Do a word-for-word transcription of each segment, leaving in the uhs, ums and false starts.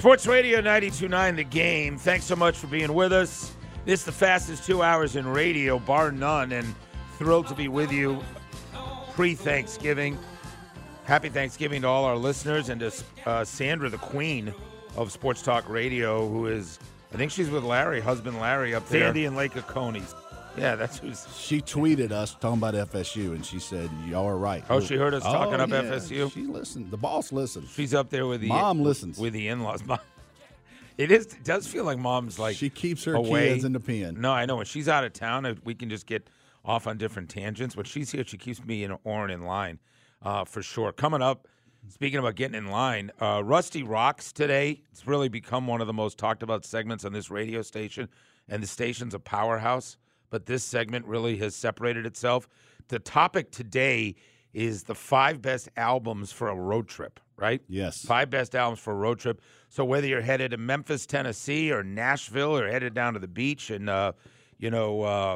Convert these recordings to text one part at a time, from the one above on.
Sports Radio ninety-two point nine The Game. Thanks so much for being with us. This is the fastest two hours in radio, bar none, and thrilled to be with you pre-Thanksgiving. Happy Thanksgiving to all our listeners and to uh, Sandra, the queen of Sports Talk Radio, who is, I think she's with Larry, husband Larry, up there. Sandy and Lake Oconee. Yeah, that's who's. She tweeted us talking about F S U, and she said, y'all are right. Oh, she heard us talking oh, up yeah. F S U? She listened. The boss listens. She's up there with the Mom listens. With the in-laws. Mom. It is. It does feel like Mom's like she keeps her away. kids in the pen. No, I know. When she's out of town, we can just get off on different tangents. When she's here, she keeps me in or in line uh, for sure. Coming up, speaking about getting in line, uh, Rusty Rocks today. It's really become one of the most talked about segments on this radio station, and the station's a powerhouse. But this segment really has separated itself. The topic today is the five best albums for a road trip, right? Yes. Five best albums for a road trip. So whether you're headed to Memphis, Tennessee, or Nashville, or headed down to the beach in, uh, you know, uh,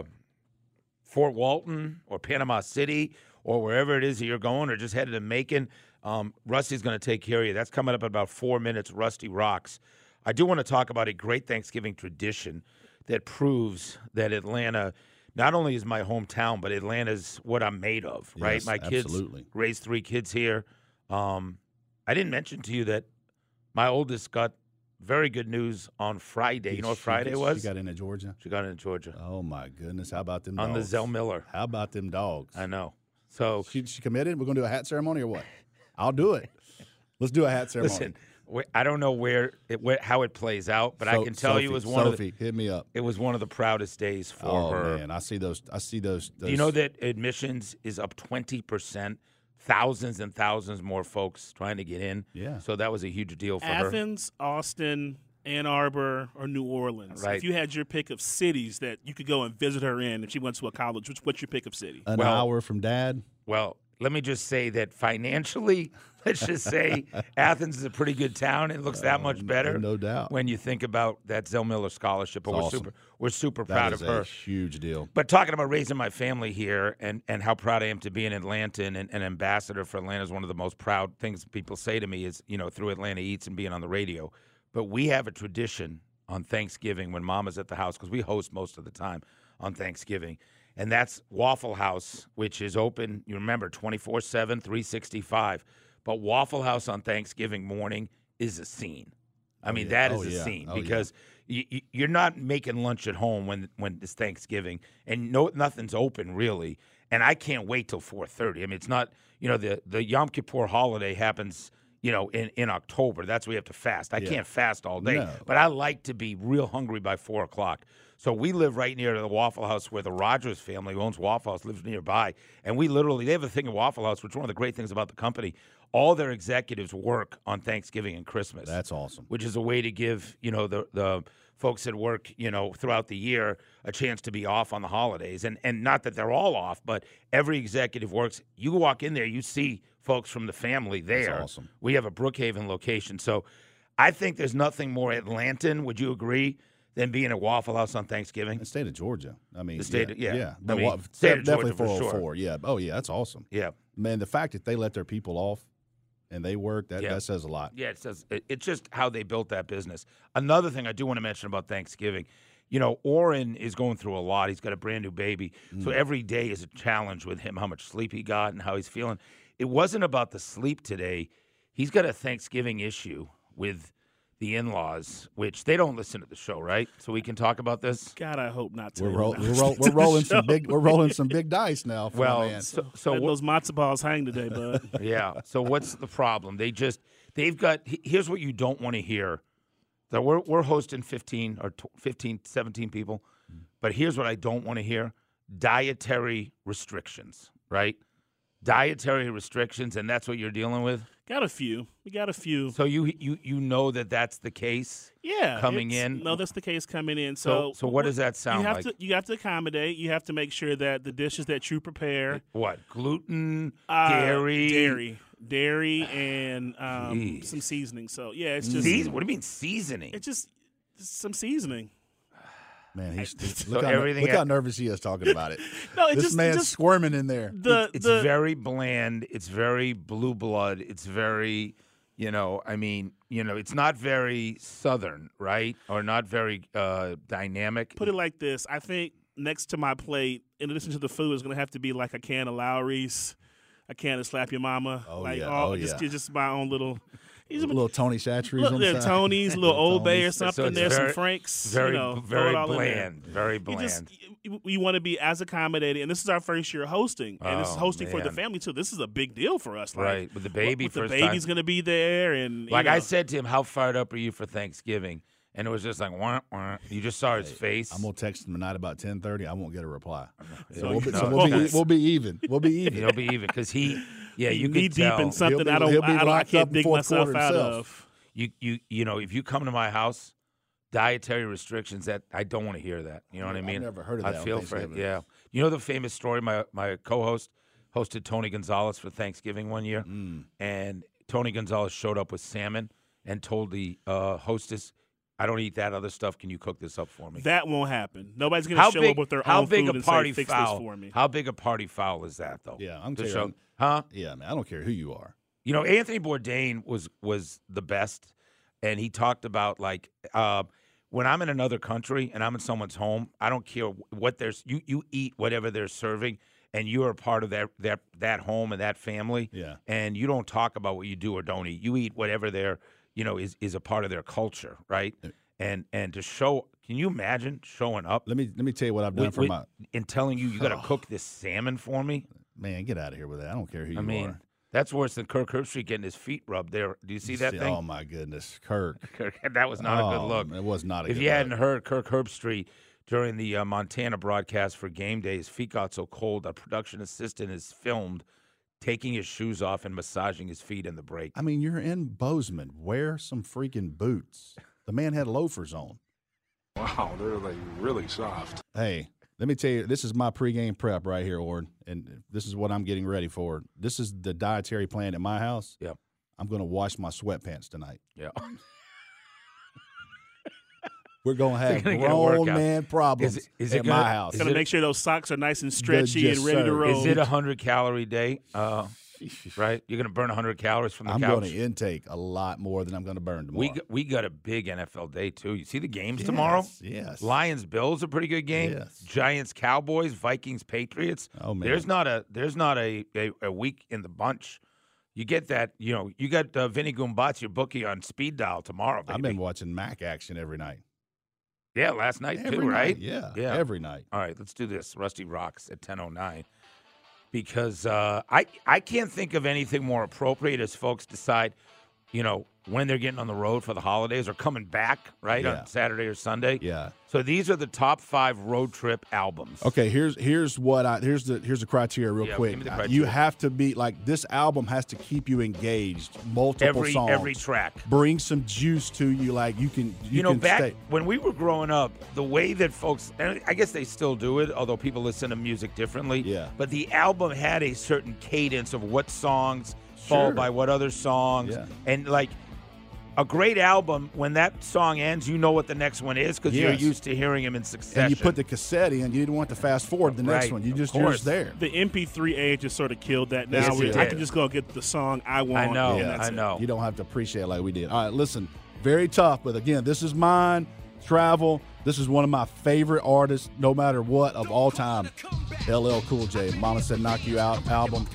Fort Walton or Panama City or wherever it is that you're going, or just headed to Macon, um, Rusty's going to take care of you. That's coming up in about four minutes, Rusty Rocks. I do want to talk about a great Thanksgiving tradition that proves that Atlanta not only is my hometown, but Atlanta's what I'm made of, right? Yes, my kids absolutely. raised three kids here. Um, I didn't mention to you that my oldest got very good news on Friday. You know what She- Friday she was? got into Georgia. She got into Georgia. Oh, my goodness. How about them On the dogs? Zell Miller. How about them dogs? I know. So She, she committed? We're going to do a hat ceremony or what? I'll do it. Let's do a hat ceremony. listen, wh- I don't know where, it, where how it plays out, but I So- can tell you it was one Sophie, of the, hit me up. it was one of the proudest days for Oh, her. man. I see those. I see those. those Do you know that admissions is up twenty percent? Thousands and thousands more folks trying to get in. Yeah. So that was a huge deal for her. Athens, Austin, Ann Arbor, or New Orleans. Right. If you had your pick of cities that you could go and visit her in if she went to a college, which, what's your pick of city? An Well- hour from Dad? Well, let me just say that financially, let's just say Athens is a pretty good town. It looks that much better. no doubt. When you think about that Zell Miller scholarship. But It's we're awesome. super we're super That proud is of her. a huge deal. But talking about raising my family here and, and how proud I am to be an Atlantan and an ambassador for Atlanta is one of the most proud things people say to me is, you know, through Atlanta Eats and being on the radio. But we have a tradition on Thanksgiving when Mama's at the house, because we host most of the time on Thanksgiving. And that's Waffle House, which is open, you remember, twenty-four seven, three sixty-five. But Waffle House on Thanksgiving morning is a scene. I mean, yeah. that is Oh, a yeah. scene Oh, yeah. because you, you, you're not making lunch at home when when it's Thanksgiving, and no nothing's open really. And I can't wait till four thirty. I mean, it's not, you know, the the Yom Kippur holiday happens, you know, in, in October. That's when we have to fast. I Yeah. can't fast all day, No. but I like to be real hungry by four o'clock. So we live right near the Waffle House where the Rogers family who owns Waffle House lives nearby. And we literally, they have a thing at Waffle House, which is one of the great things about the company. All their executives work on Thanksgiving and Christmas. That's awesome. Which is a way to give, you know, the the folks that work, you know, throughout the year a chance to be off on the holidays. And and not that they're all off, but every executive works. You walk in there, you see folks from the family there. That's awesome. We have a Brookhaven location. So I think there's nothing more Atlantan, would you agree, than being at Waffle House on Thanksgiving? The state of Georgia. I mean, The state yeah, of- yeah. yeah. I But mean, wa- state of definitely Georgia for four oh sure. four. Yeah. Oh, yeah. That's awesome. Yeah. Man, the fact that they let their people off and they work, that, Yeah. that says a lot. Yeah, it says it, it's just how they built that business. Another thing I do want to mention about Thanksgiving, you know, Orrin is going through a lot. He's got a brand new baby, so every day is a challenge with him. How much sleep he got and how he's feeling. It wasn't about the sleep today. He's got a Thanksgiving issue with the in-laws, which they don't listen to the show, right? So we can talk about this. God, I hope not to. We're, roll, Not we're, roll, to we're the rolling show. some big. We're rolling some big dice now. For Well, my man. so, so Let what- those matzo balls hang today, bud. yeah. So what's the problem? They just they've got. he- Here's what you don't want to hear. So we're we're hosting fifteen or tw- fifteen, seventeen people, but here's what I don't want to hear: dietary restrictions. Right? Dietary restrictions, and that's what you're dealing with. Got a few. We got a few. So you you you know that that's the case. Yeah, coming it's- in? No, that's the case coming in. So So, so what does that sound you have like? to you have to accommodate. You have to make sure that the dishes that you prepare, What gluten, uh, dairy, dairy, dairy, and um, Jeez. some seasoning. So yeah, it's just Season? What do you mean seasoning? it's just just some seasoning. Man, he's, So look, how, everything look ha- how nervous he is talking about it. No, it This just, it man's just squirming in there. the it's the very bland. It's very blue blood. It's very You know, I mean, you know, it's not very Southern, right? Or not very uh, dynamic. Put it like this. I think next to my plate, in addition to the food, is going to have to be like a can of Lowry's, a can of Slap Your Mama. Oh, like yeah. all, Oh, just, yeah. just my own little. A little Tony Chachere's Look, on the there, side. Tony's, a little Old Bay or Tony's. something. it's There's very- some Franks. Very, you know, throw very it all in there. bland. Very You bland. just you, you want to be as accommodating, and this is our first year hosting, and this is Oh, hosting for the man. family too. This is a big deal for us, like, Right, with the baby With the first baby's time. going to be there, and you Like know, I said to him, how fired up are you for Thanksgiving? And it was just like, wah, wah. You just saw his face. I'm gonna text him tonight about ten thirty. I won't get a reply. So So, we'll, be, you so know, we'll, be, because- we'll be even. We'll be even. He'll be even because he, yeah, you knee could deep tell. in something be- I don't, he'll be I, don't I locked up can't in dig fourth myself quarter out himself. of. You, you, you know, if you come to my house, dietary restrictions. That I don't want to hear that. You know what I I've mean? never heard of I that on feel for it. Thanksgiving. Yeah. You know the famous story. My my co-host hosted Tony Gonzalez for Thanksgiving one year, Mm. and Tony Gonzalez showed up with salmon and told the uh, hostess, "I don't eat that other stuff. Can you cook this up for me?" That won't happen. Nobody's going to How show big? up with their how own big food a and party say, "Fix foul? this for me." How big a party foul is that, though? Yeah, I'm To telling show- you. huh? Yeah, man. I don't care who you are. You know, Anthony Bourdain was was the best, and he talked about like uh, when I'm in another country and I'm in someone's home, I don't care what there's you you eat whatever they're serving, and you are part of that that that home and that family. Yeah. And you don't talk about what you do or don't eat. You eat whatever they're you know is is a part of their culture, right? And and to show, can you imagine showing up Let me let me tell you what I've done with- for with- my and telling you you got to cook this salmon for me? man. Get out of here with that. I don't care who you I mean. are. That's worse than Kirk Herbstreit getting his feet rubbed there. Do you see that See- thing? Oh my goodness, Kirk. Kirk, that was not a good Oh, look. It was not a If good you look. hadn't heard Kirk Herbstreit during the uh, Montana broadcast for game day, his feet got so cold, a production assistant is filmed taking his shoes off and massaging his feet in the break. I mean, you're in Bozeman. Wear some freaking boots. The man had loafers on. Wow, they're like really soft. Hey, let me tell you, this is my pregame prep right here, Ord, and this is what I'm getting ready for. This is the dietary plan at my house. Yep. I'm going to wash my sweatpants tonight. Yeah. We're going to have gonna get a grown workout. man problems Is it- is it at gonna- my house. is Got to it- make sure those socks are nice and stretchy yes, and ready to sir. roll. Is it a hundred calorie day? Uh, right? You're gonna burn a hundred calories from the I'm couch. going to intake a lot more than I'm going to burn tomorrow. we got, we got a big N F L day too. You see the games tomorrow? Yes. Lions Bills a pretty good game. Yes. Giants Cowboys, Vikings Patriots. Oh, man. There's not a there's not a, a, a week in the bunch. You get that, you know, you got uh, Vinny Gumbats, your bookie on speed dial tomorrow, baby. I've been watching Mac action every night. yeah, last night Every too, night. right? Yeah, Yeah. every night. All right, let's do this. Rusty Rocks at ten oh nine. Because uh, I I can't think of anything more appropriate as folks decide, you know, when they're getting on the road for the holidays or coming back, right, Yeah. on Saturday or Sunday. Yeah. So these are the top five road trip albums. Okay, here's here's what I here's the here's the criteria real Yeah, quick. give me the Uh, criteria. You have to be like this album has to keep you engaged. Multiple Every songs. every track. Bring some juice to you, like you can you, You, know, can back stay. when we were growing up, the way that folks, and I guess they still do it, although people listen to music differently. Yeah. But the album had a certain cadence of what songs Sure. followed by what other songs. Yeah. And like a great album, when that song ends, you know what the next one is because you're Yes. used to hearing them in succession. And you put the cassette in, you didn't want to fast forward the next Right, one. You of just you're course. just there. The M P three age has sort of killed that now. Yes, where it I did. can just go get the song I want. I know, and Yeah. that's I it. know. You don't have to appreciate it like we did. All right, listen, very tough, but again, this is mine. Travel. This is one of my favorite artists, no matter what, of all time. L L Cool J. Mama Said Knock You Out album.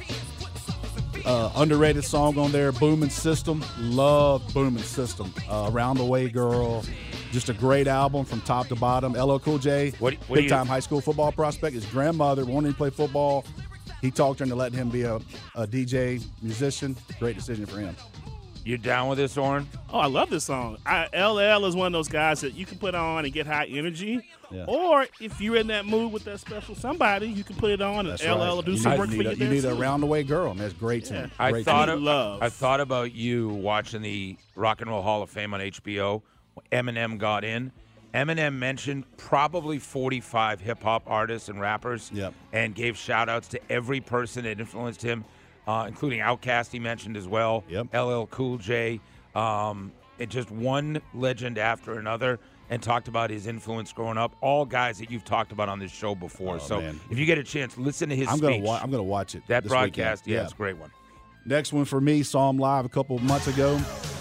Uh, underrated song on there, Boomin' System. Love Boomin' System. Uh, Around the Way Girl. Just a great album from top to bottom. L L Cool J, What- what do big you- time high school football prospect. His grandmother wanted him to play football. He talked her into letting him be a, a D J musician. Great decision for him. You down with this, Oren? Oh, I love this song. I, L L is one of those guys that you can put on and get high energy. Yeah. Or if you're in that mood with that special somebody, you can put it on and That's L L right. will do you some need, work you for need you. a, you there, need a too. round the way girl, man. It's great tune. I Great thought tune. of, Love. I thought about you watching the Rock and Roll Hall of Fame on H B O. Eminem got in. Eminem mentioned probably forty-five hip hop artists and rappers, Yep. and gave shout outs to every person that influenced him, uh, including Outkast. He mentioned as well. Yep. L L Cool J. Um, and just one legend after another, and talked about his influence growing up. All guys that you've talked about on this show before. Oh, so man. if you get a chance, listen to his I'm speech. gonna wa- I'm gonna watch it. that this broadcast, weekend. yeah, it's a great one. Next one for me, saw him live a couple of months ago.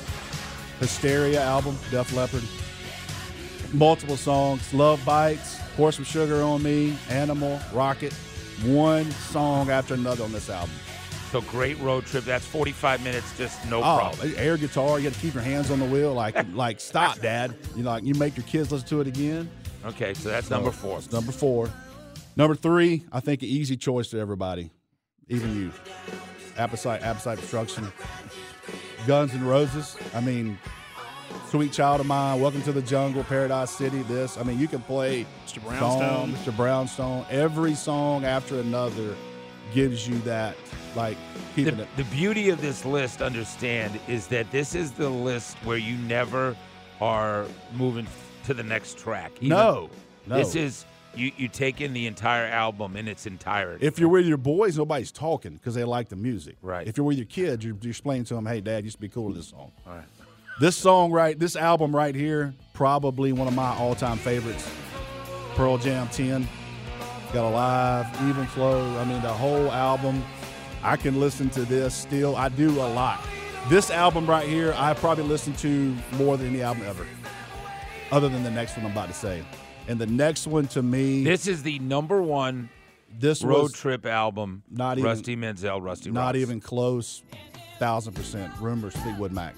Hysteria album, Def Leppard. Multiple songs, Love Bites, Pour Some Sugar on Me, Animal, Rocket. One song after another on this album. So great road trip. That's forty-five minutes, just no Oh, problem. air guitar, you got to keep your hands on the wheel. Like, like stop, Dad. You know, like you make your kids listen to it again. Okay, so that's So, number four. it's number four. Number three, I think an easy choice to everybody, even you. Appetite, Appetite Destruction. Guns N' Roses. I mean, Sweet Child of Mine, Welcome to the Jungle, Paradise City, this. I mean, you can play Mister Brownstone. song, Mister Brownstone. Every song after another gives you that, like, keeping The, it. the beauty of this list, understand, is that this is the list where you never are moving to the next track. Even- No, no. This is, you, you take in the entire album in its entirety. If you're with your boys, nobody's talking because they like the music. Right. If you're with your kids, you're, you're explaining to them, hey, Dad, you used to be cool with this song. All right. This song right, this album right here, probably one of my all-time favorites. Pearl Jam ten, Got Alive, Even Flow. I mean, the whole album. I can listen to this still. I do a lot. This album right here, I probably listened to more than any album ever, other than the next one I'm about to say. And the next one to me, This is the number one this road was trip album. not even- Rusty Menzel, Rusty not Rocks. even close, thousand percent. Rumors, Fleetwood Mac.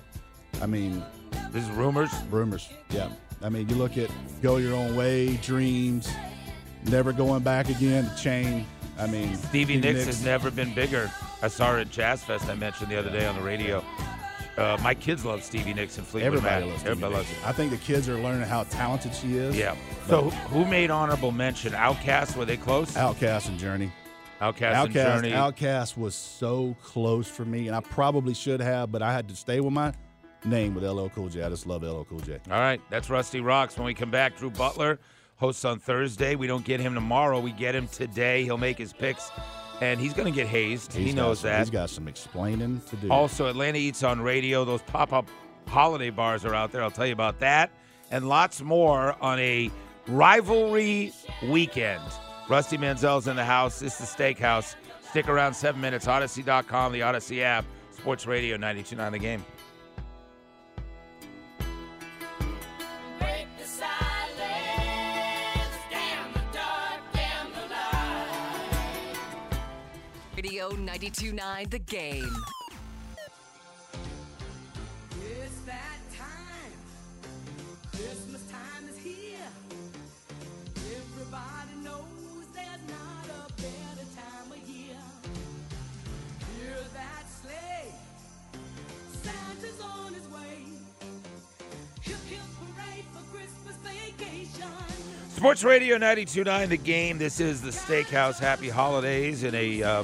I mean, This is Rumors. Rumors, yeah. I mean, you look at Go Your Own Way, Dreams, Never Going Back Again, Chain. I mean, Stevie Nicks has never been bigger. I saw her at Jazz Fest, I mentioned the other day on the radio. Uh, my kids love Stevie Nicks and Fleetwood Everybody Mac. loves Stevie Everybody Nicks. loves I think the kids are learning how talented she is. it. Yeah. So who, who made honorable mention? Outkast, were they close? Outcast and Journey. Outkast and Outcast, Journey. Outcast was so close for me, and I probably should have, but I had to stay with my name with L L Cool J. I just love L L Cool J. All right, that's Rusty Rocks. When we come back, Drew Butler hosts on Thursday. We don't get him tomorrow. We get him today. He'll make his picks, and he's going to get hazed. He's he got knows some- that. He's got some explaining to do. Also, Atlanta Eats on Radio. Those pop-up holiday bars are out there. I'll tell you about that and lots more on a rivalry weekend. Rusty Menzel's in the house. This is the Steakhouse. Stick around seven minutes. Odyssey dot com, the Odyssey app, Sports Radio ninety-two point nine The Game. Break the silence, damn the dark, damn the light. Radio ninety-two point nine The Game. It's that time. Christmas time is here. Everybody knows there's not a better time of year. Hear that sleigh. Santa's on his way. Hip hip hooray for Christmas vacation. Sports Radio ninety-two point nine The Game. This is the Steakhouse. Happy holidays and a uh,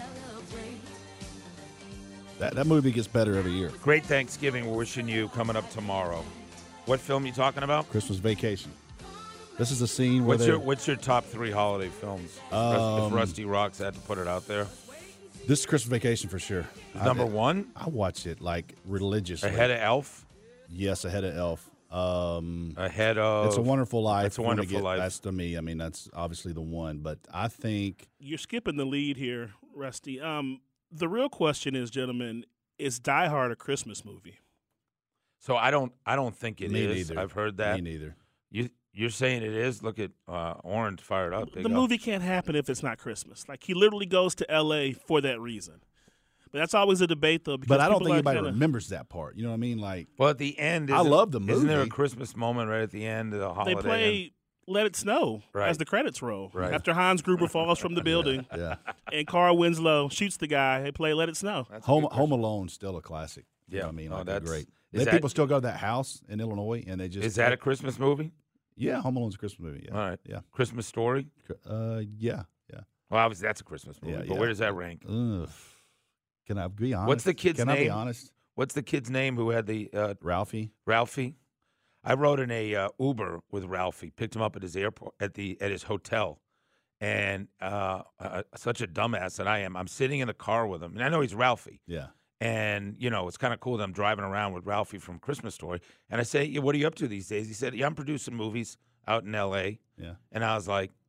that, that movie gets better every year. great Thanksgiving. We're wishing you coming up tomorrow. What film you talking about? Christmas Vacation. This is a scene where What's they're- your What's your top three holiday films? Um, if Rusty Rocks had to put it out there, this is Christmas Vacation for sure. I- number one I watch it like religiously. ahead of Elf, yes, ahead of Elf. Um, ahead of it's a Wonderful Life. It's a If you wanna Wonderful get- Life. That's to me. I mean, that's obviously the one. But I think You're skipping the lead here, Rusty. Um, the real question is, gentlemen, is Die Hard a Christmas movie? So I don't I don't think it me is. neither. I've heard that. Me neither. You you're saying it is? Look at uh, Orange fired up. Big The up. movie can't happen if it's not Christmas. Like, he literally goes to L A for that reason. But that's always a debate, though. Because But I don't people think are anybody kinda- remembers that part. You know what I mean? Like, Well, at the end, I isn't- love the Isn't there a movie. Christmas moment right at the end of the holiday? They play Let It Snow Right. as the credits roll. Right. After Hans Gruber falls from the building yeah, and Carl Winslow shoots the guy, they play Let It Snow. That's a Home good Home Alone's still a classic. You Yeah. know what I mean? Oh, Like, they're that's- great. is Then that- people still go to that house in Illinois, and they just Is that a Christmas movie? yeah? Home Alone's a Christmas movie. Yeah, All right. yeah, Christmas Story? uh, yeah, yeah. Well, obviously that's a Christmas movie. Yeah, but yeah. where does that rank? Ugh. Can I be honest? What's the kid's Can I be name? honest? What's the kid's name who had the uh, Ralphie. Ralphie? I rode in a uh, Uber with Ralphie. Picked him up at his airport at the at his hotel, and uh, uh, such a dumbass that I am. I'm sitting in the car with him, and I know he's Ralphie. Yeah. And, you know, it's kind of cool that I'm driving around with Ralphie from Christmas Story. And I say, yeah, what are you up to these days? He said, yeah, I'm producing movies out in L A. Yeah. And I was like,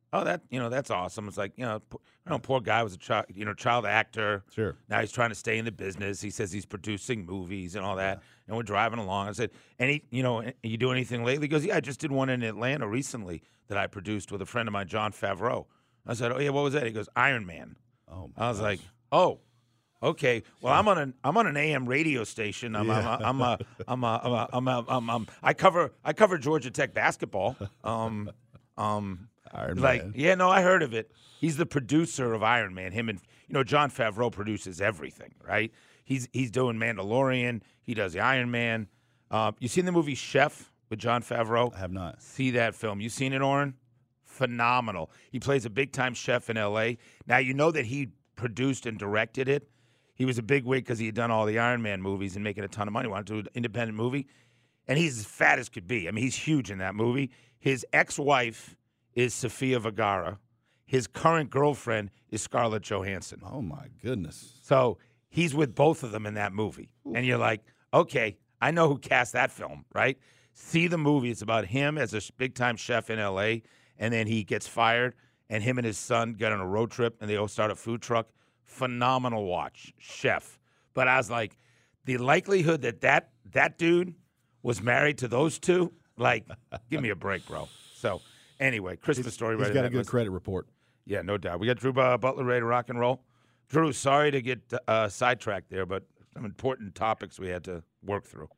oh, that you know that's awesome. It's like you know, p- you know, poor guy was a child, you know, child actor. Sure. Now he's trying to stay in the business. He says he's producing movies and all that. And we're driving along. I said, "Any, you know, you do anything lately?" He goes, "Yeah, I just did one in Atlanta recently that I produced with a friend of mine, John Favreau." I said, "Oh yeah, what was that?" He goes, "Iron Man." Oh, my I was gosh. like, "Oh, okay. Well, I'm on an I'm on an A M radio station. I'm Yeah. I'm a, I'm a, I'm a, I'm a, I'm a, I'm I cover I cover Georgia Tech basketball. Um, um, Iron like Man. yeah, no, I heard of it. He's the producer of Iron Man. Him and you know John Favreau produces everything, right? He's he's doing Mandalorian. He does the Iron Man. Uh, you seen the movie Chef with John Favreau? I have not. See that film. You seen it, Oren? Phenomenal. He plays a big-time chef in L A. Now, you know that he produced and directed it. He was a big wig because he had done all the Iron Man movies and making a ton of money. Wanted to do an independent movie. And he's as fat as could be. I mean, he's huge in that movie. His ex-wife is Sofia Vergara. His current girlfriend is Scarlett Johansson. Oh, my goodness. So he's with both of them in that movie. And you're like, okay, I know who cast that film, right? See the movie. It's about him as a big-time chef in L A, and then he gets fired, and him and his son get on a road trip, and they all start a food truck. Phenomenal watch, Chef. But I was like, the likelihood that that, that dude was married to those two, like, give me a break, bro. So anyway, Christmas story. He's right got in a that good list. credit report. Yeah, no doubt. We got Drew uh, Butler ready to rock and roll. Drew, sorry to get uh, sidetracked there, but some important topics we had to work through.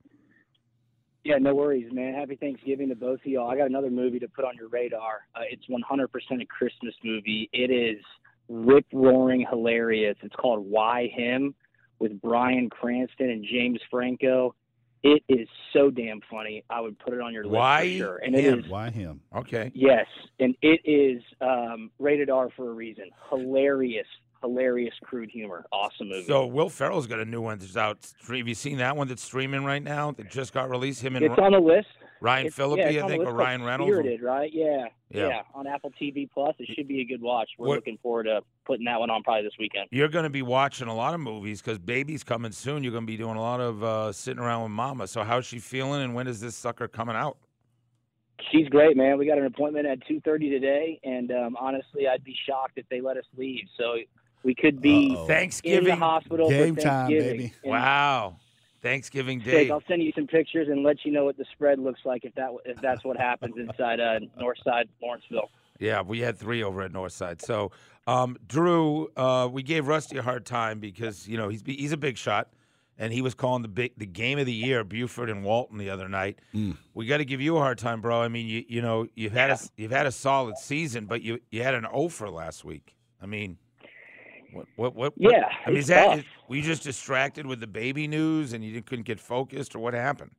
Yeah, no worries, man. Happy Thanksgiving to both of y'all. I got another movie to put on your radar. Uh, it's one hundred percent a Christmas movie. It is rip-roaring hilarious. It's called Why Him with Bryan Cranston and James Franco. It is so damn funny. I would put it on your list Why for sure. And it Him? is Why him? Okay. Yes, and it is um, rated R for a reason. Hilarious, hilarious crude humor. Awesome movie. So Will Ferrell's got a new one that's out. Have you seen that one that's streaming right now? That just got released. Him and it's on the list. Ryan It's- Phillippe, yeah, it's I on the think, list or called Ryan Reynolds. Spirited, right? Yeah. Yeah. yeah, on Apple T V Plus. It should be a good watch. We're What- looking forward to putting that one on probably this weekend. You're going to be watching a lot of movies because baby's coming soon. You're going to be doing a lot of uh, sitting around with mama. So how's she feeling, and when is this sucker coming out? She's great, man. We got an appointment at two thirty today, and um, honestly, I'd be shocked if they let us leave. So we could be Uh-oh. in Thanksgiving. the hospital Game for time, Thanksgiving. baby. And Wow. Thanksgiving Jake, Day. I'll send you some pictures and let you know what the spread looks like if that if that's what happens inside uh, Northside Lawrenceville. Yeah, we had three over at Northside. So, um, Drew, uh, we gave Rusty a hard time because you know he's he's a big shot, and he was calling the big the game of the year, Buford and Walton, the other night. Mm. We got to give you a hard time, bro. I mean, you you know you've had a you've had a solid season, but you you had an O for last week. I mean, what what what? what- Yeah, I mean, it's is that tough. were you just distracted with the baby news and you didn't- couldn't get focused, or what happened?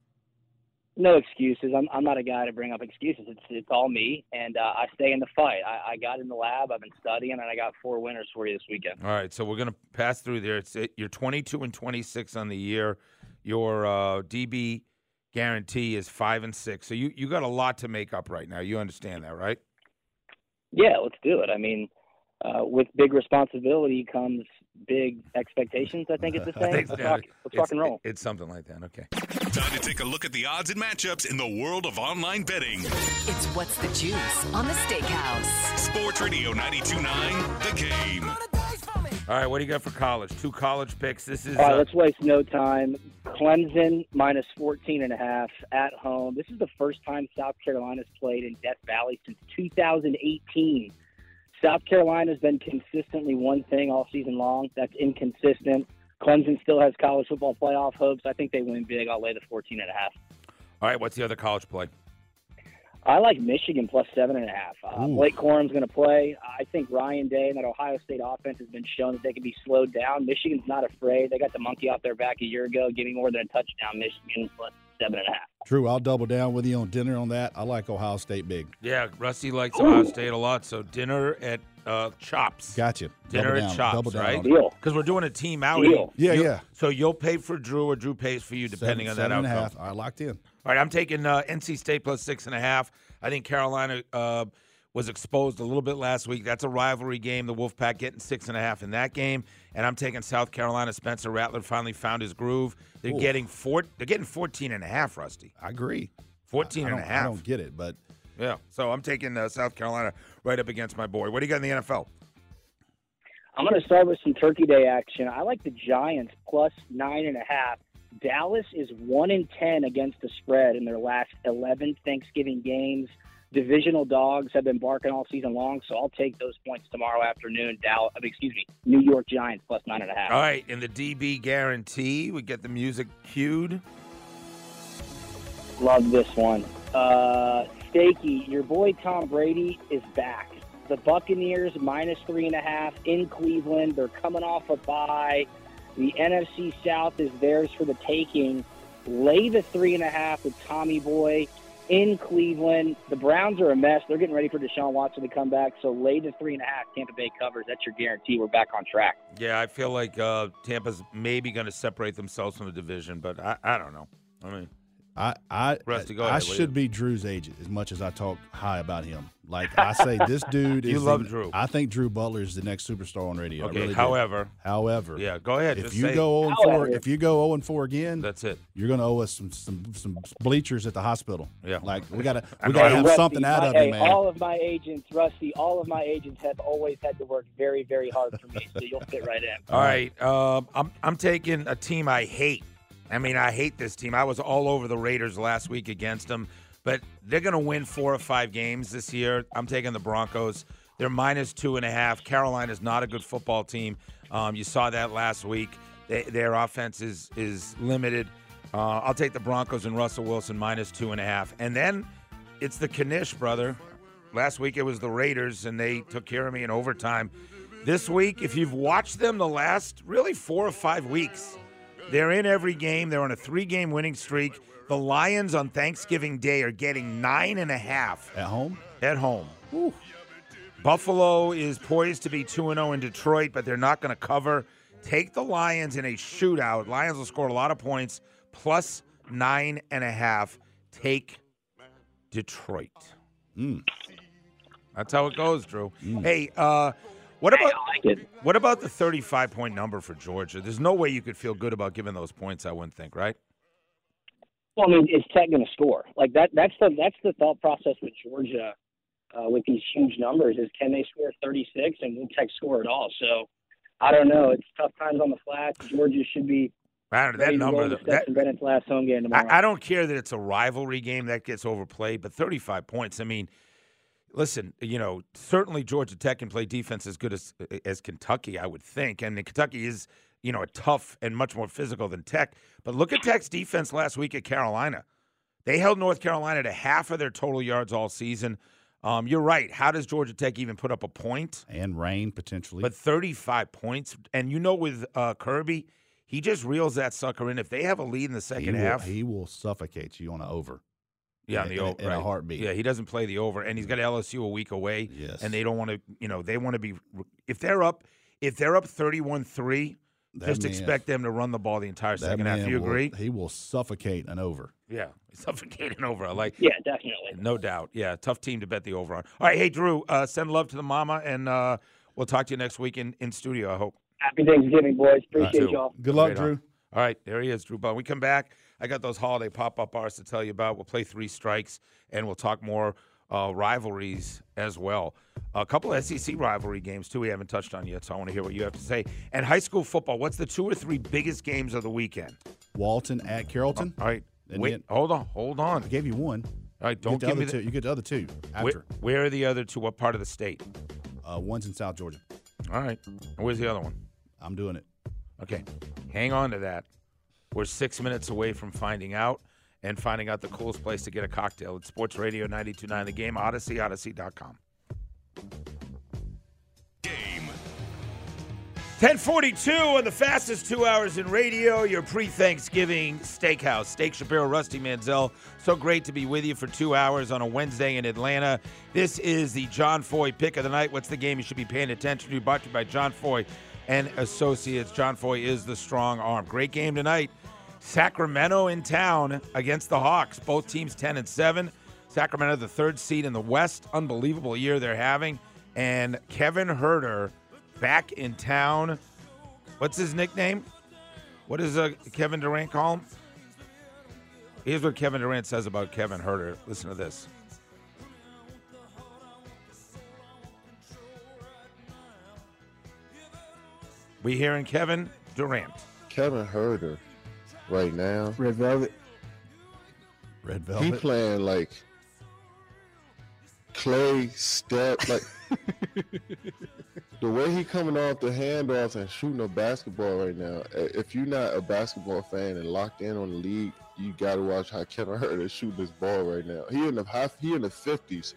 No excuses. I'm I'm not a guy to bring up excuses. It's it's all me, and uh, I stay in the fight. I, I got in the lab. I've been studying, and I got four winners for you this weekend. All right, so we're gonna pass through there. It's it, you're twenty-two and twenty-six on the year. Your uh, D B guarantee is five and six. So you you got a lot to make up right now. You understand that, right? Yeah, let's do it. I mean, uh, with big responsibility comes big expectations. I think it's the I same. think Let's that- rock, let's it's, rock and roll. It's something like that. Okay. Time to take a look at the odds and matchups in the world of online betting. It's What's the Juice on the Steakhouse. Sports Radio ninety-two point nine, The Game. All right, what do you got for college? Two college picks. This is All right, uh, let's waste no time. Clemson minus fourteen and a half at home. This is the first time South Carolina's played in Death Valley since two thousand eighteen. South Carolina's been consistently one thing all season long. That's inconsistent. Clemson still has college football playoff hopes. I think they win big. I'll lay the fourteen and a half. all right. What's the other college play? I like Michigan plus seven and a half. Uh, Ooh. Blake Corum's going to play. I think Ryan Day and that Ohio State offense has been shown that they can be slowed down. Michigan's not afraid. They got the monkey off their back a year ago. Give me more than a touchdown. Michigan plus seven and a half. True, I'll double down with you on dinner on that. I like Ohio State big. Yeah, Rusty likes Ohio State a lot. So dinner at uh, Chops. Gotcha. Dinner double at down, Chops, double down right? on it. Deal. Because we're doing a team out. Deal. Yeah, You'll- yeah. So you'll pay for Drew, or Drew pays for you, depending Seven- on that seven and a outcome. half. All right, locked in. All right, I'm taking uh, N C State plus six and a half. I think Carolina uh, was exposed a little bit last week. That's a rivalry game. The Wolfpack getting six and a half in that game, and I'm taking South Carolina. Spencer Rattler finally found his groove. They're Oof. getting four. They're getting fourteen and a half. Rusty, I agree. fourteen I and don't, a half. I don't get it, but Yeah. So I'm taking uh, South Carolina right up against my boy. What do you got in the N F L? I'm going to start with some Turkey Day action. I like the Giants plus nine and a half. Dallas is one and ten against the spread in their last eleven Thanksgiving games. Divisional dogs have been barking all season long, so I'll take those points tomorrow afternoon. Dallas, excuse me, New York Giants plus nine and a half. All right, in the D B guarantee, we get the music cued. Love this one. Uh, Stakey, your boy Tom Brady is back. The Buccaneers minus three and a half in Cleveland. They're coming off a bye. The N F C South is theirs for the taking. Lay the three and a half with Tommy Boy in Cleveland. The Browns are a mess. They're getting ready for Deshaun Watson to come back. So lay the three and a half. Tampa Bay covers. That's your guarantee. We're back on track. Yeah, I feel like uh, Tampa's maybe going to separate themselves from the division, but I, I don't know. I mean, I I Rusty, go I ahead, will you? should be Drew's agent as much as I talk high about him. Like I say, this dude is. You love the- Drew. I think Drew Butler is the next superstar on radio. I Okay, really do. however, however, yeah, go ahead. if just you say go zero and four, if you go zero and four again, that's it. you're going to owe us some, some some bleachers at the hospital. Yeah. like we got to I we know. got to have Rusty, something out my- of hey, him, man. all of my agents, Rusty, all of my agents have always had to work very, very hard for me, so you'll fit right in. All right, um, I'm I'm taking a team I hate. I mean, I hate this team. I was all over the Raiders last week against them, but they're going to win four or five games this year. I'm taking the Broncos. They're minus two and a half. Carolina's not a good football team. Um, you saw that last week. They, their offense is is limited. Uh, I'll take the Broncos and Russell Wilson minus two and a half. And then it's the Knish, brother. Last week it was the Raiders, and they took care of me in overtime. This week, if you've watched them the last really four or five weeks, they're in every game. They're on a three-game winning streak. The Lions on Thanksgiving Day are getting nine and a half At home, at home. Buffalo is poised to be two and oh in Detroit, but they're not going to cover. Take the Lions in a shootout. Lions will score a lot of points, plus nine and a half. Take Detroit. Mm. That's how it goes, Drew. Hey, uh, what about I like it. what about the thirty-five point number for Georgia? There's no way you could feel good about giving those points, I wouldn't think, right? Well, I mean, is Tech going to score? Like that? That's the that's the thought process with Georgia, uh, with these huge numbers. Is can they score thirty-six and will Tech score at all? So I don't know. It's tough times on the flats. Georgia should be I don't know, that ready to number. roll the That, steps in Bennett's last home game tomorrow. I, I don't care that it's a rivalry game that gets overplayed, but thirty-five points. I mean, listen, you know, certainly Georgia Tech can play defense as good as as Kentucky, I would think, and Kentucky is, you know, a tough and much more physical than Tech. But look at Tech's defense last week at Carolina. They held North Carolina to half of their total yards all season. Um, you're right. How does Georgia Tech even put up a point? and rain potentially. But thirty-five points, and you know, with uh, Kirby, he just reels that sucker in. If they have a lead in the he second will, half, he will suffocate you on an over. yeah, in, in in the a- over, in a right. heartbeat. Yeah, he doesn't play the over, and he's got L S U a week away. Yes. And they don't want to, you know, they want to be. If they're up, if they're up thirty-one three, That just man- expect them to run the ball the entire that second half. man Do you will- agree? He will suffocate an over. Yeah, suffocating over. I like. yeah, definitely. No doubt. Yeah, tough team to bet the over on. All right, hey Drew, uh, send love to the mama, and uh, we'll talk to you next week in, in studio. I hope. Happy Thanksgiving, boys. Appreciate too. y'all. Good luck, Right on. Drew. All right, there he is, Drew Butler. When we come back, I got those holiday pop-up bars to tell you about. We'll play three strikes, and we'll talk more uh, rivalries as well. A couple of S E C rivalry games, too, we haven't touched on yet, so I want to hear what you have to say. And high school football, what's the two or three biggest games of the weekend? Walton at Carrollton. All right, And wait, then- hold on, hold on. I gave you one. All right, You don't get the give me other the two. You get the other two where, after. where are the other two? What part of the state? Uh, one's in South Georgia. All right, and where's the other one? I'm doing it. Okay, hang on to that. We're six minutes away from finding out and finding out the coolest place to get a cocktail. It's Sports Radio ninety-two point nine The Game, Odyssey, odyssey dot com. Game. ten forty-two on the fastest two hours in radio, your pre-Thanksgiving steakhouse. Steak Shapiro, Rusty Manziel. So great to be with you for two hours on a Wednesday in Atlanta. This is the John Foy pick of the night. What's the game you should be paying attention to? Brought to you by John Foy and Associates. John Foy is the strong arm. Great game tonight. Sacramento in town against the Hawks. Both teams ten and seven. Sacramento, the third seed in the West. Unbelievable year they're having. And Kevin Herter back in town. What's his nickname? What does uh, Kevin Durant call him? Here's what Kevin Durant says about Kevin Herter. Listen to this. We hearing Kevin Durant. Kevin Herter right now. Red Velvet. Red He Velvet. playing like Clay Step, like the way he coming off the handoffs and shooting a basketball right now. If you're not a basketball fan and locked in on the league, you got to watch how Kevin Herter is shooting this ball right now. He in the half, he in the fifties.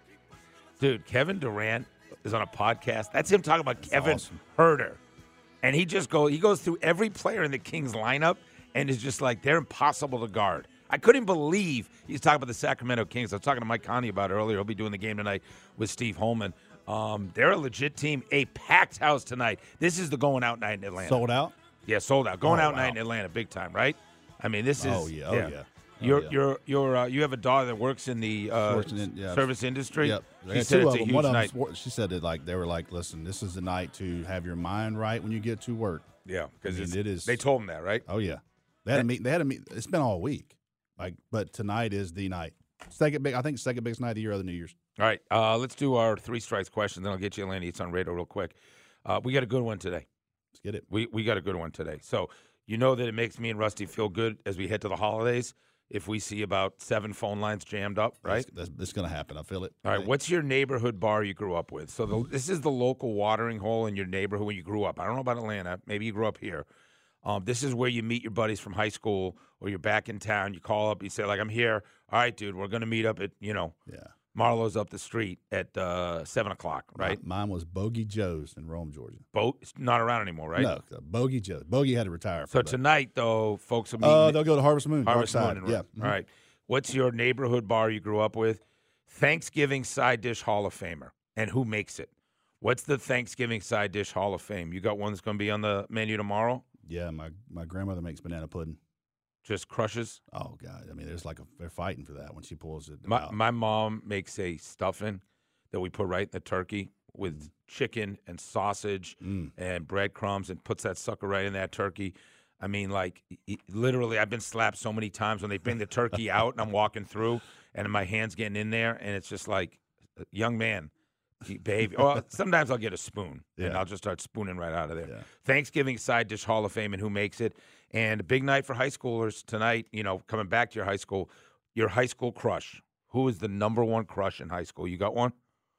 Dude, Kevin Durant is on a podcast. That's him talking about Kevin awesome. Herter. And he just go he goes through every player in the Kings lineup and is just like, they're impossible to guard. I couldn't believe he's talking about the Sacramento Kings. I was talking to Mike Conley about it earlier. He'll be doing the game tonight with Steve Holman. Um, they're a legit team, a packed house tonight. This is the going out night in Atlanta. Sold out? Yeah, sold out. Going Oh, out wow. night in Atlanta, big time, right? I mean, this is. Oh, yeah. Oh, yeah. Oh, You're yeah. you're you're uh, you have a daughter that works in the uh, Works in- yeah. service industry. Yep. She They had said two it's of a them. huge One of night. them, swore- she said it like they were like, listen, this is the night to have your mind right when you get to work. Yeah, because I mean, it is. They told him that, right? Oh yeah, they had a meet. They had a meet. It's been all week, like, but tonight is the night. Second big. I think second biggest night of the year, other than New Year's. All right, uh, let's do our three strikes question. Then I'll get you Atlanta Eats on radio real quick. Uh, we got a good one today. Let's get it. We we got a good one today. So you know that it makes me and Rusty feel good as we head to the holidays if we see about seven phone lines jammed up, right? That's, that's, that's going to happen. I feel it. All right, what's your neighborhood bar you grew up with? So the, this is the local watering hole in your neighborhood when you grew up. I don't know about Atlanta. Maybe you grew up here. Um, this is where you meet your buddies from high school, or you're back in town. You call up, you say, like, I'm here. All right, dude, we're going to meet up at, you know, Yeah. Marlowe's up the street at uh, seven o'clock, right? Mi- Mine was Bogey Joe's in Rome, Georgia. Boat, it's not around anymore, right? No, Bogey Joe's. Bogey had to retire. So For that. tonight, though, folks are meeting. Uh, they'll go to Harvest Moon. Dark Harvest Side. Moon. and- Yeah. mhm. All right. What's your neighborhood bar you grew up with? Thanksgiving side dish Hall of Famer. And who makes it? What's the Thanksgiving side dish Hall of Fame? You got one that's going to be on the menu tomorrow? Yeah, my, my grandmother makes banana pudding. Just crushes? Oh God! I mean, there's like a, they're fighting for that when she pulls it My, out. my mom makes a stuffing that we put right in the turkey with chicken and sausage Mm. and breadcrumbs and puts that sucker right in that turkey. I mean, like, e- e- literally, I've been slapped so many times when they bring the turkey out and I'm walking through and my hand's getting in there and it's just like, young man, behavior. Well, sometimes I'll get a spoon and Yeah. I'll just start spooning right out of there. Yeah. Thanksgiving side dish Hall of Fame and who makes it. And a big night for high schoolers tonight, you know, coming back to your high school, your high school crush. Who is the number one crush in high school? You got one?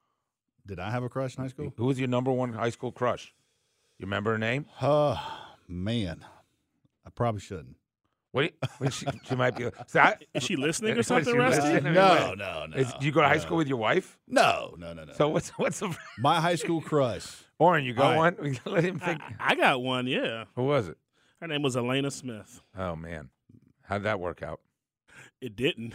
Did I have a crush in high school? Who was your number one high school crush? You remember her name? Oh man, I probably shouldn't. What? What she, she might be. So I, Is she listening or Is something, she Rusty? listening? No, no, no. Is, do you go to high no. school with your wife? No, no, no, no. So what's what's the my high school crush. Oren? You got All right. one? Let him think. I, I got one, yeah. Who was it? Her name was Elena Smith. Oh man, how'd that work out? It didn't.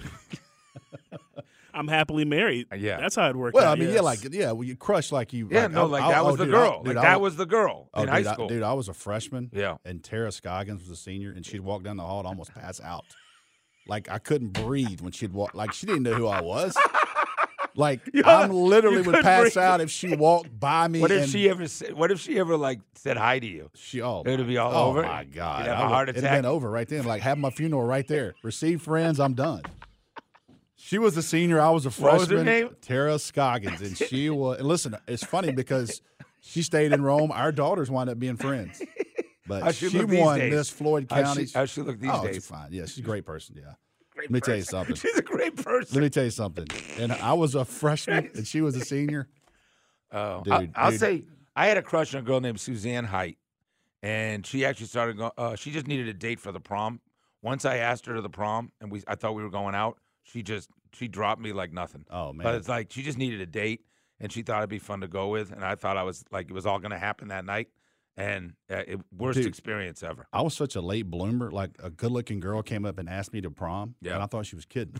I'm happily married. Uh, yeah. That's how it worked Well, out. I mean, yeah, yes. like yeah, well, you crush like you. Yeah, like, no, I- like I- that oh, was the dude, I- girl. dude, like I that was the girl oh, in dude, high I- school. dude, I was a freshman. Yeah. And Tara Scoggins was a senior, and she'd walk down the hall and almost pass out. Like I couldn't breathe when she'd walk. Like she didn't know who I was. Like You- I'm literally you would couldn't pass breathe. out if she walked by me. What if and she ever? Said, what if she ever like said hi to you? She oh, It would my- be all oh over? my God! You'd have I a would- heart It'd attack? have been over right then. Like have my funeral right there. Receive friends. I'm done. She was a senior. I was a freshman. What was her name? Tara Scoggins, and she was. And listen, it's funny because she stayed in Rome. Our daughters wound up being friends. But How's she she look these won days? Miss Floyd How's County. she- how's she look these oh, days? She's fine. Yeah, she's a great person. Yeah. Great Let me tell you person. something. She's a great person. Let me tell you something. And I was a freshman, and she was a senior. Oh, Dude, I, I'll dude. say I had a crush on a girl named Suzanne Height, and she actually started going. Uh, she just needed a date for the prom. Once I asked her to the prom, and we I thought we were going out. She just she dropped me like nothing. Oh man. But it's like she just needed a date, and she thought it'd be fun to go with, and I thought I was like it was all going to happen that night, and uh, it, worst Dude. experience ever. I was such a late bloomer. Like a good-looking girl came up and asked me to prom, Yeah. and I thought she was kidding.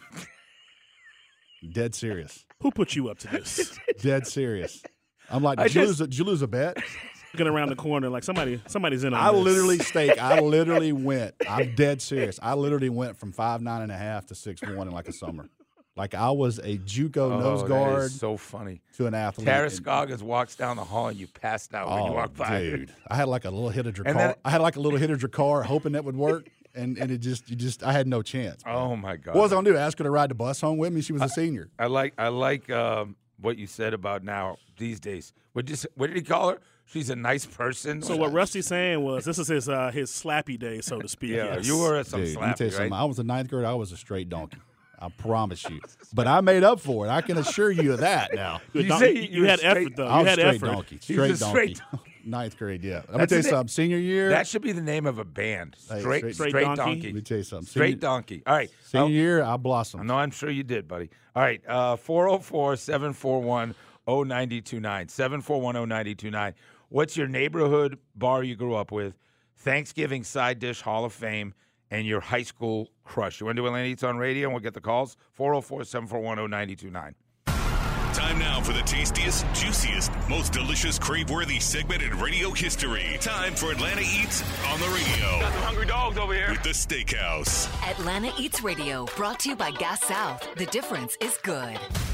Dead serious. Who put you up to this? Dead serious. I'm like, I did you, just- lose a, did you lose a bet? Looking around the corner like somebody, somebody's in on I this. literally stake. I literally went. I'm dead serious. I literally went from five nine and a half to six one in like a summer. Like I was a JUCO nose oh, guard that is so funny. to an athlete. Tara and- Scoggins walks down the hall, and you passed out when you Oh, walked by. her. dude! I had like a little hit of And car. then- I had like a little hit of car, hoping that would work, and and it just, you just, I had no chance. man. Oh my God! What was I gonna do? Ask her to ride the bus home with me? She was a senior. I like I like um, what you said about now these days. What just what did he call her? She's a nice person. So what Rusty's saying was this is his uh, his slappy day, so to speak. Yeah, yes. you were at some Dude, let me tell slappy, you right? something. I was a ninth grade. I was a straight donkey. I promise you. But I made up for it. I can assure you of that now. You, You don- say you, you were had straight- effort though. I You was had straight effort. donkey. He Straight was a donkey. straight Ninth grade, yeah. Let me That's tell you the name- something. Senior year, That should be the name of a band. Hey, Straight, straight- straight, Straight donkey. donkey. let me tell you something. Straight Senior, donkey. All right. senior Oh, year, I blossomed. no, I'm sure you did, buddy. All right. Uh, four oh four, seven four one, oh nine two nine. seven four one, oh nine two nine. What's your neighborhood bar you grew up with, Thanksgiving side dish Hall of Fame, and your high school crush? You want to do Atlanta Eats on Radio, and we'll get the calls? four oh four, seven four one, oh nine two nine. Time now for the tastiest, juiciest, most delicious, crave-worthy segment in radio history. Time for Atlanta Eats on the Radio. Got some hungry dogs over here. With the Steakhouse. Atlanta Eats Radio, brought to you by Gas South. The difference is good.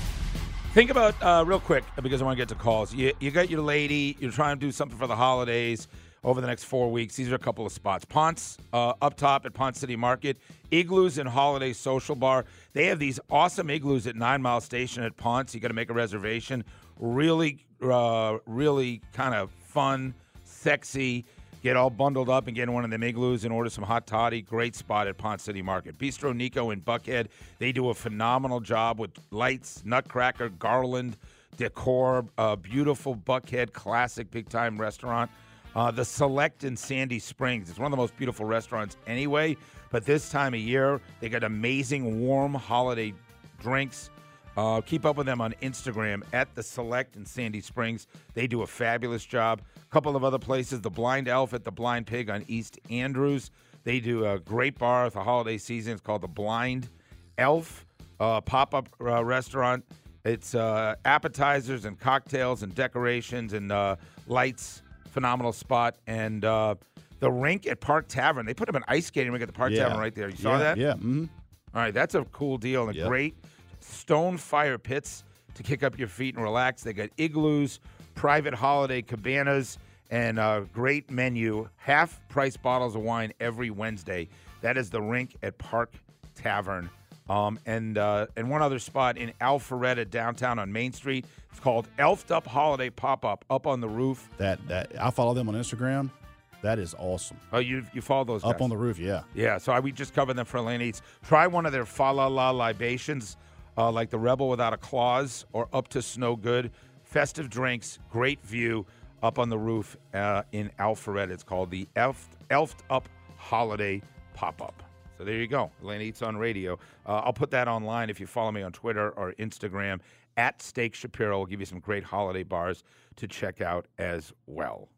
Think about, uh, real quick, because I want to get to calls. You, you got your lady, you're trying to do something for the holidays over the next four weeks. These are a couple of spots. Ponce, uh, up top at Ponce City Market. Igloos and Holiday Social Bar. They have these awesome igloos at Nine Mile Station at Ponce. You got to make a reservation. Really, uh, really kind of fun, sexy. Get all bundled up and get in one of them igloos and order some hot toddy. Great spot at Ponce City Market. Bistro Nico in Buckhead. They do a phenomenal job with lights, nutcracker, garland, decor. Uh, beautiful Buckhead classic big time restaurant. Uh, the Select in Sandy Springs. It's one of the most beautiful restaurants anyway. But this time of year, they got amazing warm holiday drinks. Uh, keep up with them on Instagram at the Select in Sandy Springs. They do a fabulous job. A couple of other places, the Blind Elf at the Blind Pig on East Andrews. They do a great bar with the holiday season. It's called the Blind Elf uh, pop-up uh, restaurant. It's uh, appetizers and cocktails and decorations and uh, lights. Phenomenal spot. And uh, the rink at Park Tavern. They put up an ice skating rink at the Park Yeah. Tavern right there. You saw yeah, that? Yeah. Mm-hmm. All right, that's a cool deal and a Yep. great stone fire pits to kick up your feet and relax. They got igloos, private holiday cabanas, and a great menu. Half-price bottles of wine every Wednesday. That is the rink at Park Tavern. Um, and uh, and one other spot in Alpharetta downtown on Main Street. It's called Elfed Up Holiday Pop-Up up on the roof. That that I follow them on Instagram. That is awesome. Oh, you you follow those guys? Up on the roof, yeah. Yeah, so I, we just covered them for Atlanta Eats. Try one of their Fa La La libations, uh, like the Rebel Without a Claws or Up to Snow Good. Festive drinks, great view up on the roof uh, in Alpharetta. It's called the Elfed, Elfed Up Holiday Pop-Up. So there you go, Atlanta Eats on Radio. Uh, I'll put that online if you follow me on Twitter or Instagram. At Steak Shapiro will give you some great holiday bars to check out as well.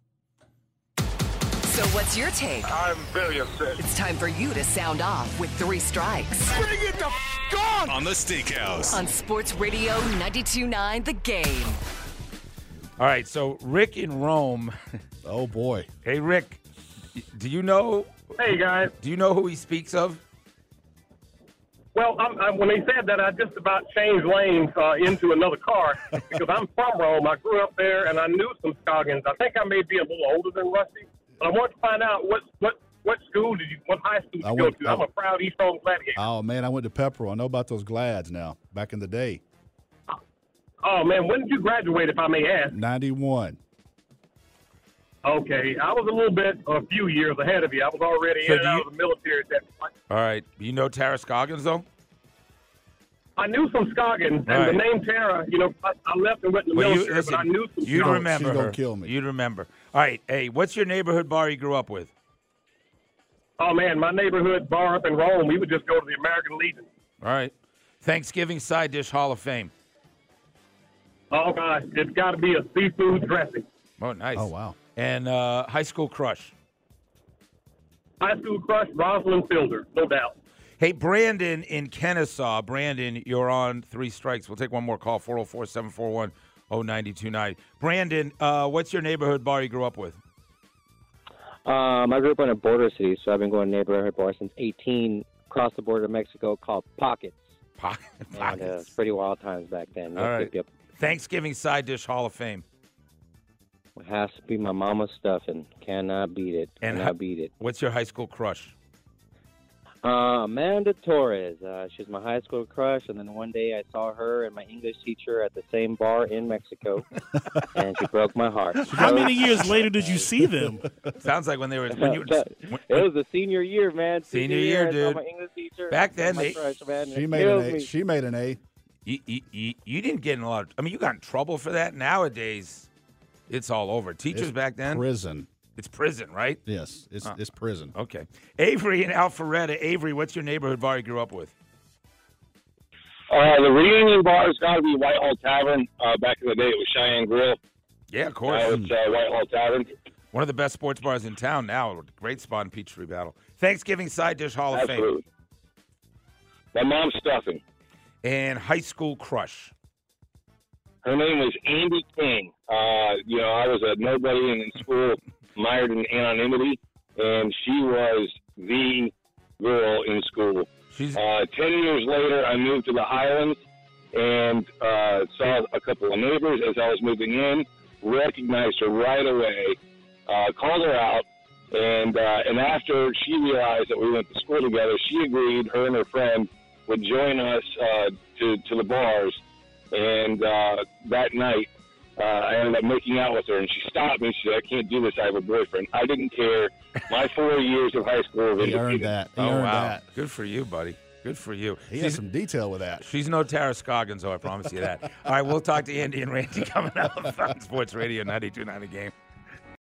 So what's your take? I'm very upset. It's time for you to sound off with Three Strikes Bring it the f- on! On the Steakhouse. on Sports Radio ninety-two point nine The Game. All right, so Rick in Rome. Oh boy. Hey, Rick, do you know? Hey, guys. Do you know who he speaks of? Well, I'm, I, when they said that, I just about changed lanes uh, into another car because I'm from Rome. I grew up there, and I knew some Scoggins. I think I may be a little older than Rusty, but I wanted to find out what what what school did you, what high school did I you go went- to? I'm I- a proud East Rome Gladiator. Oh man, I went to Pepperell. I know about those Glads now. Back in the day. Oh man, when did you graduate, if I may ask? ninety-one. Okay, I was a little bit, a few years ahead of you. I was already So in and do out you- of the military at that point. All right. You know Tara Scoggins, though? I knew some Scoggins, and All the right. name Tara, you know, I, I left and went in the Well, you, military, listen, but I knew some you'd Scoggins. remember She's gonna her. kill me. You'd remember. All right. Hey, what's your neighborhood bar you grew up with? Oh, man, my neighborhood bar up in Rome, we would just go to the American Legion. All right. Thanksgiving side dish Hall of Fame. Oh, gosh, it's got to be a seafood dressing. Oh, nice. Oh wow. And uh, high school crush. High school crush, Rosalind Fielder, no doubt. Hey, Brandon in Kennesaw. Brandon, you're on Three Strikes. We'll take one more call, four oh four, seven four one, oh nine two nine. Brandon, uh, what's your neighborhood bar you grew up with? Um, I grew up in a border city, so I've been going to neighborhood bar since eighteen, across the border of Mexico, called Pockets. Pock- And, uh, Pockets. pretty wild times back then. All Yep, right. yep, yep. Thanksgiving side dish Hall of Fame. It has to be my mama's stuffing. Cannot beat it. And Cannot how- beat it. What's your high school crush? Uh, Amanda Torres. Uh, she's my high school crush, and then one day I saw her and my English teacher at the same bar in Mexico, and she broke my heart. How many years later did you see them? Sounds like when they were when you. When, it was the senior year, man. Senior, senior year, year, dude. I saw my English teacher. Back then, my they. Crush, man, she it made an A. me. She made an A. You, you, you, you didn't get in a lot of. I mean, you got in trouble for that. Nowadays, it's all over. Teachers It's back then. Prison. It's prison, right? Yes, it's Huh. it's prison. Okay. Avery in Alpharetta. Avery, what's your neighborhood bar you grew up with? Uh, the reunion bar has got to be Whitehall Tavern. Uh, back in the day, it was Cheyenne Grill. Yeah, of course. Now it's uh, Whitehall Tavern. One of the best sports bars in town now. Great spot in Peachtree Battle. Thanksgiving side dish Hall of Absolutely. Fame. My mom's stuffing. And high school crush. Her name was Andy King. Uh, you know, I was a nobody in, in school, mired in anonymity, and she was the girl in school. She's uh, ten years later, I moved to the Highlands and uh, saw a couple of neighbors as I was moving in, recognized her right away, uh, called her out, and uh, and after she realized that we went to school together, she agreed, her and her friend would join us uh, to, to the bars. And uh, that night, uh, I ended up making out with her, and she stopped me. She said, "I can't do this. I have a boyfriend." I didn't care. My four years of high school. He earned that. He oh, earned wow. that. Good for you, buddy. Good for you. He has some detail with that. She's no Tara Scoggins, though, I promise you that. All right, we'll talk to Andy and Randy coming up on Sports Radio ninety-two point nine The Game.